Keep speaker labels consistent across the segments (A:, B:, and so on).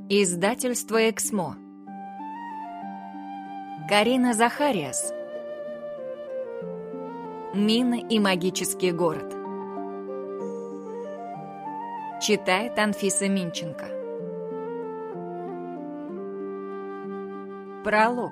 A: Издательство «Эксмо». Карина Захариас. Мина и магический город. Читает Анфиса Минченко. Пролог.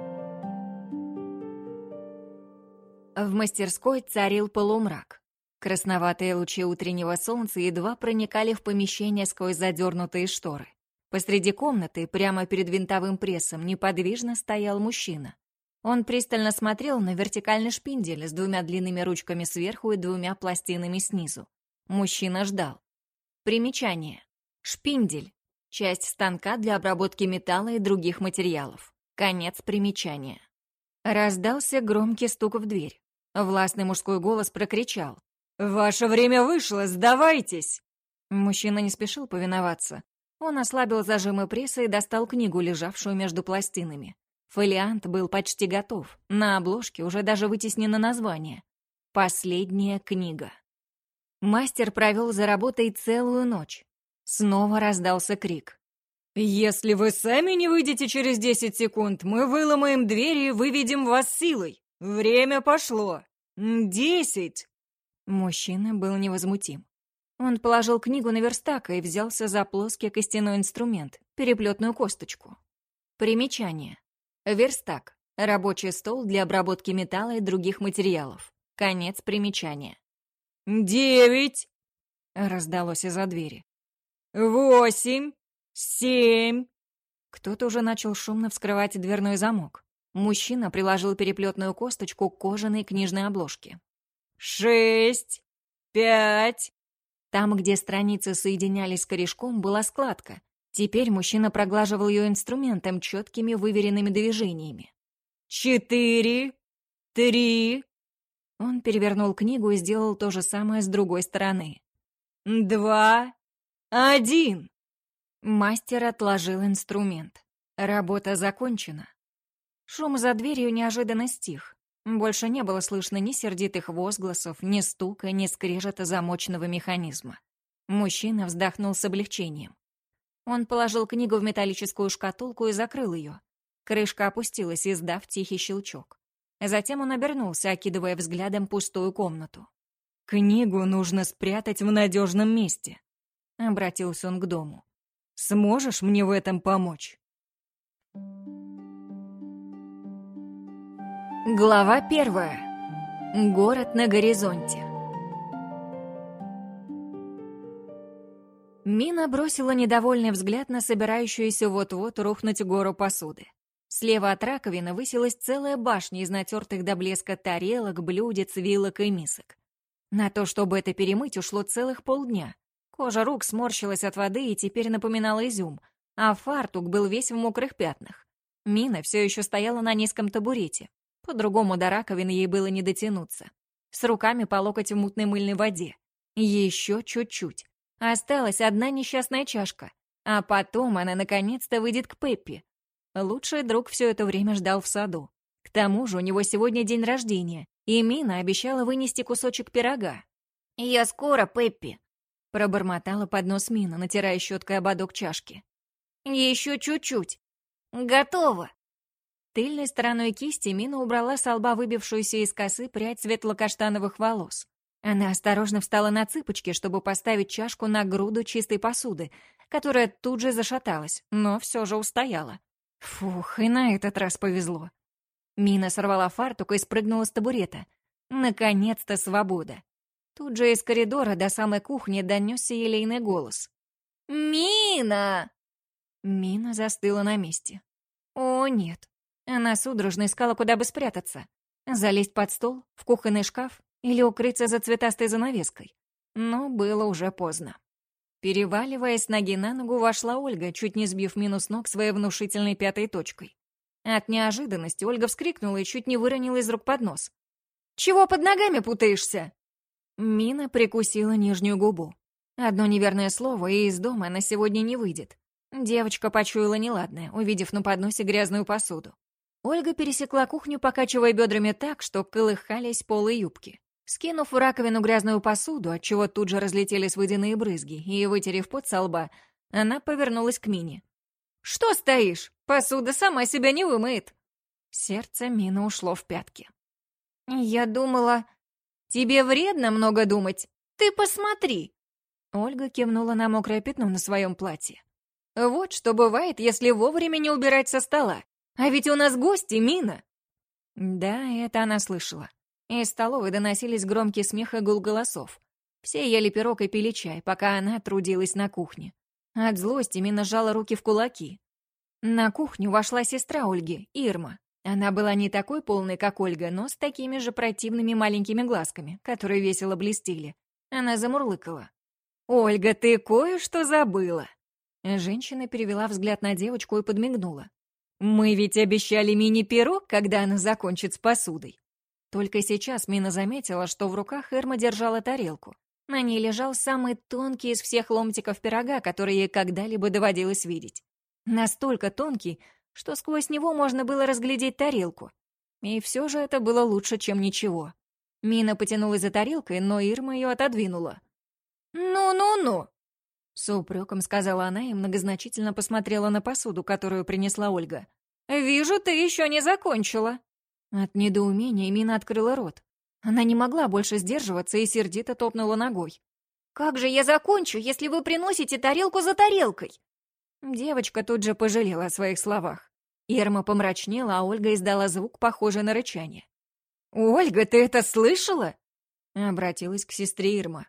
A: В мастерской царил полумрак. Красноватые лучи утреннего солнца едва проникали в помещение сквозь задернутые шторы. Посреди комнаты, прямо перед винтовым прессом, неподвижно стоял мужчина. Он пристально смотрел на вертикальный шпиндель с двумя длинными ручками сверху и двумя пластинами снизу. Мужчина ждал. Примечание. Шпиндель. Часть станка для обработки металла и других материалов. Конец примечания. Раздался громкий стук в дверь. Властный мужской голос прокричал: «Ваше время вышло, сдавайтесь!» Мужчина не спешил повиноваться. Он ослабил зажимы пресса и достал книгу, лежавшую между пластинами. Фолиант был почти готов. На обложке уже даже вытеснено название. «Последняя книга». Мастер провел за работой целую ночь. Снова раздался крик. «Если вы сами не выйдете через 10 секунд, мы выломаем двери и выведем вас силой. Время пошло. 10!» Мужчина был невозмутим. Он положил книгу на верстак и взялся за плоский костяной инструмент — переплетную косточку. Примечание. Верстак — рабочий стол для обработки металла и других материалов. Конец примечания. 9! Раздалось из-за двери. 8! 7! Кто-то уже начал шумно вскрывать дверной замок. Мужчина приложил переплетную косточку к кожаной книжной обложке. 6! 5! Там, где страницы соединялись с корешком, была складка. Теперь мужчина проглаживал ее инструментом четкими выверенными движениями. 4! 3! Он перевернул книгу и сделал то же самое с другой стороны. 2! 1! Мастер отложил инструмент. Работа закончена. Шум за дверью неожиданно стих. Больше не было слышно ни сердитых возгласов, ни стука, ни скрежета замочного механизма. Мужчина вздохнул с облегчением. Он положил книгу в металлическую шкатулку и закрыл ее. Крышка опустилась, издав тихий щелчок. Затем он обернулся, окидывая взглядом пустую комнату. «Книгу нужно спрятать в надежном месте», — обратился он к дому. «Сможешь мне в этом помочь?» Глава 1. Город на горизонте. Мина бросила недовольный взгляд на собирающуюся вот-вот рухнуть гору посуды. Слева от раковины высилась целая башня из натертых до блеска тарелок, блюдец, вилок и мисок. На то, чтобы это перемыть, ушло целых полдня. Кожа рук сморщилась от воды и теперь напоминала изюм, а фартук был весь в мокрых пятнах. Мина все еще стояла на низком табурете. По-другому до раковины ей было не дотянуться. С руками по локоть в мутной мыльной воде. Еще чуть-чуть. Осталась одна несчастная чашка. А потом она наконец-то выйдет к Пеппи. Лучший друг все это время ждал в саду. К тому же у него сегодня день рождения, и Мина обещала вынести кусочек пирога. «Я скоро, Пеппи», — пробормотала под нос Мина, натирая щеткой ободок чашки. «Еще чуть-чуть. Готово». Тыльной стороной кисти Мина убрала с лба выбившуюся из косы прядь светло-каштановых волос. Она осторожно встала на цыпочки, чтобы поставить чашку на груду чистой посуды, которая тут же зашаталась, но все же устояла. Фух, и на этот раз повезло. Мина сорвала фартук и спрыгнула с табурета. Наконец-то свобода. Тут же из коридора до самой кухни донесся елейный голос. «Мина!» Мина застыла на месте. О, нет. Она судорожно искала, куда бы спрятаться. Залезть под стол, в кухонный шкаф или укрыться за цветастой занавеской. Но было уже поздно. Переваливаясь с ноги на ногу, вошла Ольга, чуть не сбив Мину с ног своей внушительной пятой точкой. От неожиданности Ольга вскрикнула и чуть не выронила из рук поднос. «Чего под ногами путаешься?» Мина прикусила нижнюю губу. Одно неверное слово, и из дома она сегодня не выйдет. Девочка почуяла неладное, увидев на подносе грязную посуду. Ольга пересекла кухню, покачивая бедрами так, что колыхались полы юбки. Скинув в раковину грязную посуду, отчего тут же разлетелись водяные брызги, и, вытерев пот со лба, она повернулась к Мине. Что стоишь? Посуда сама себя не вымоет!» Сердце Мины ушло в пятки. «Я думала, тебе вредно много думать. Ты посмотри!» Ольга кивнула на мокрое пятно на своем платье. «Вот что бывает, если вовремя не убирать со стола. А ведь у нас гости, Мина!» Да, это она слышала. Из столовой доносились громкий смех и гул голосов. Все ели пирог и пили чай, пока она трудилась на кухне. От злости Мина сжала руки в кулаки. На кухню вошла сестра Ольги, Ирма. Она была не такой полной, как Ольга, но с такими же противными маленькими глазками, которые весело блестели. Она замурлыкала. «Ольга, ты кое-что забыла!» Женщина перевела взгляд на девочку и подмигнула. «Мы ведь обещали Мине пирог, когда она закончит с посудой». Только сейчас Мина заметила, что в руках Ирма держала тарелку. На ней лежал самый тонкий из всех ломтиков пирога, который ей когда-либо доводилось видеть. Настолько тонкий, что сквозь него можно было разглядеть тарелку. И все же это было лучше, чем ничего. Мина потянулась за тарелкой, но Ирма ее отодвинула. «Ну-ну-ну!» С упреком сказала она и многозначительно посмотрела на посуду, которую принесла Ольга. «Вижу, ты еще не закончила». От недоумения Мина открыла рот. Она не могла больше сдерживаться и сердито топнула ногой. «Как же я закончу, если вы приносите тарелку за тарелкой?» Девочка тут же пожалела о своих словах. Ирма помрачнела, а Ольга издала звук, похожий на рычание. «Ольга, ты это слышала?» Обратилась к сестре Ирма.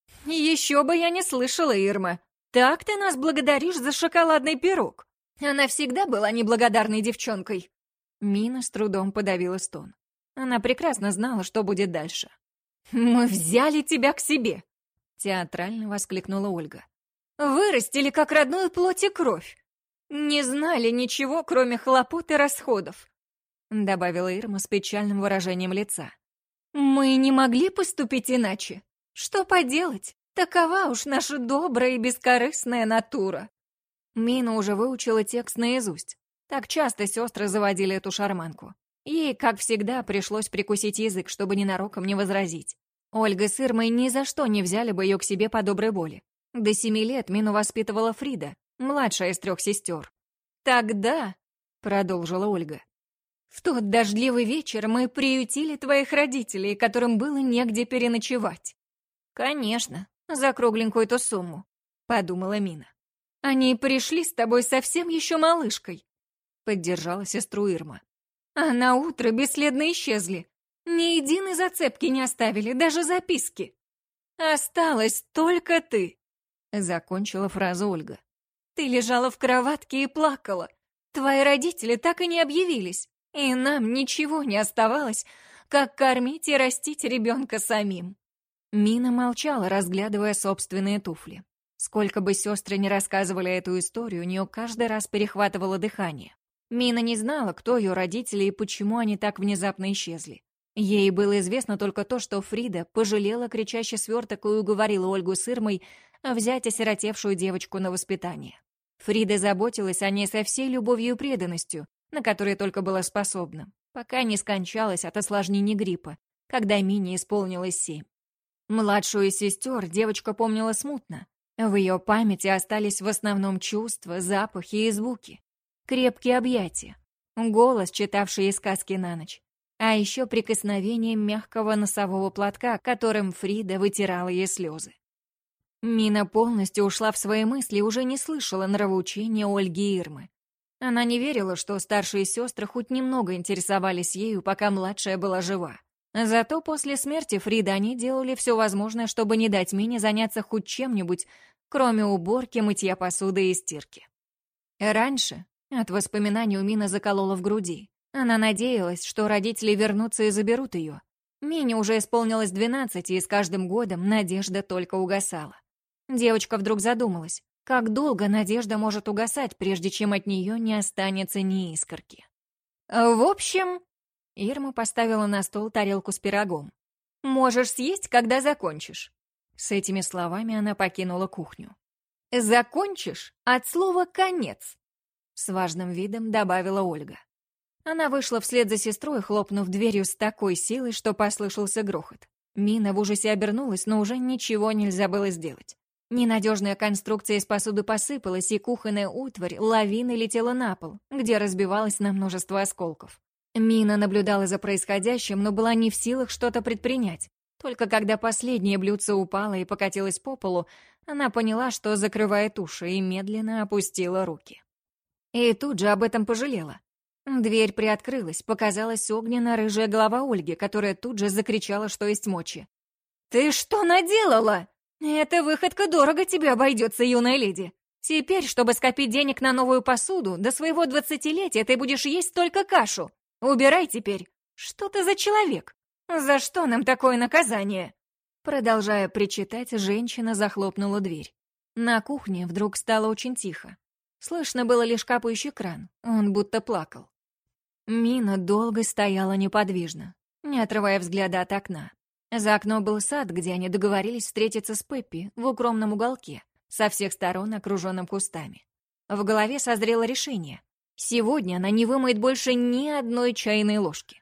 A: «Еще бы я не слышала, Ирма. Так ты нас благодаришь за шоколадный пирог. Она всегда была неблагодарной девчонкой». Мина с трудом подавила стон. Она прекрасно знала, что будет дальше. «Мы взяли тебя к себе!» Театрально воскликнула Ольга. «Вырастили как родную плоть и кровь. Не знали ничего, кроме хлопот и расходов», добавила Ирма с печальным выражением лица. «Мы не могли поступить иначе. Что поделать? Такова уж наша добрая и бескорыстная натура». Мина уже выучила текст наизусть. Так часто сестры заводили эту шарманку. Ей, как всегда, пришлось прикусить язык, чтобы ненароком не возразить. Ольга с Ирмой ни за что не взяли бы ее к себе по доброй воле. До 7 лет Мину воспитывала Фрида, младшая из 3 сестер. «Тогда», — продолжила Ольга, — «в тот дождливый вечер мы приютили твоих родителей, которым было негде переночевать». «Конечно, за кругленькую-то сумму», — подумала Мина. «Они пришли с тобой совсем еще малышкой», — поддержала сестру Ирма. «А на утро бесследно исчезли. Ни единой зацепки не оставили, даже записки. Осталась только ты», — закончила фразу Ольга. «Ты лежала в кроватке и плакала. Твои родители так и не объявились, и нам ничего не оставалось, как кормить и растить ребенка самим». Мина молчала, разглядывая собственные туфли. Сколько бы сестры ни рассказывали эту историю, у нее каждый раз перехватывало дыхание. Мина не знала, кто ее родители и почему они так внезапно исчезли. Ей было известно только то, что Фрида пожалела кричащий сверток и уговорила Ольгу с Ирмой взять осиротевшую девочку на воспитание. Фрида заботилась о ней со всей любовью и преданностью, на которые только была способна, пока не скончалась от осложнений гриппа, когда Мине исполнилось 7. Младшую из сестер девочка помнила смутно. В ее памяти остались в основном чувства, запахи и звуки. Крепкие объятия, голос, читавший ей сказки на ночь, а еще прикосновение мягкого носового платка, которым Фрида вытирала ей слезы. Мина полностью ушла в свои мысли и уже не слышала нравоучения Ольги и Ирмы. Она не верила, что старшие сестры хоть немного интересовались ею, пока младшая была жива. Зато после смерти Фриды они делали все возможное, чтобы не дать Мине заняться хоть чем-нибудь, кроме уборки, мытья посуды и стирки. Раньше от воспоминаний у Мины заколола в груди. Она надеялась, что родители вернутся и заберут ее. Мине уже исполнилось 12, и с каждым годом надежда только угасала. Девочка вдруг задумалась, как долго надежда может угасать, прежде чем от нее не останется ни искорки. «В общем...» — Ирма поставила на стол тарелку с пирогом. «Можешь съесть, когда закончишь». С этими словами она покинула кухню. «Закончишь от слова «конец», — с важным видом добавила Ольга. Она вышла вслед за сестрой, хлопнув дверью с такой силой, что послышался грохот. Мина в ужасе обернулась, но уже ничего нельзя было сделать. Ненадежная конструкция из посуды посыпалась, и кухонная утварь лавиной летела на пол, где разбивалась на множество осколков. Мина наблюдала за происходящим, но была не в силах что-то предпринять. Только когда последнее блюдце упало и покатилось по полу, она поняла, что закрывает уши, и медленно опустила руки. И тут же об этом пожалела. Дверь приоткрылась, показалась огненно-рыжая голова Ольги, которая тут же закричала, что есть мочи. «Ты что наделала? Эта выходка дорого тебе обойдется, юная леди. Теперь, чтобы скопить денег на новую посуду, до своего 20-летия ты будешь есть только кашу. Убирай теперь. Что ты за человек? За что нам такое наказание?» Продолжая причитать, женщина захлопнула дверь. На кухне вдруг стало очень тихо. Слышно было лишь капающий кран, он будто плакал. Мина долго стояла неподвижно, не отрывая взгляда от окна. За окном был сад, где они договорились встретиться с Пеппи в укромном уголке, со всех сторон окруженным кустами. В голове созрело решение. Сегодня она не вымоет больше ни одной чайной ложки.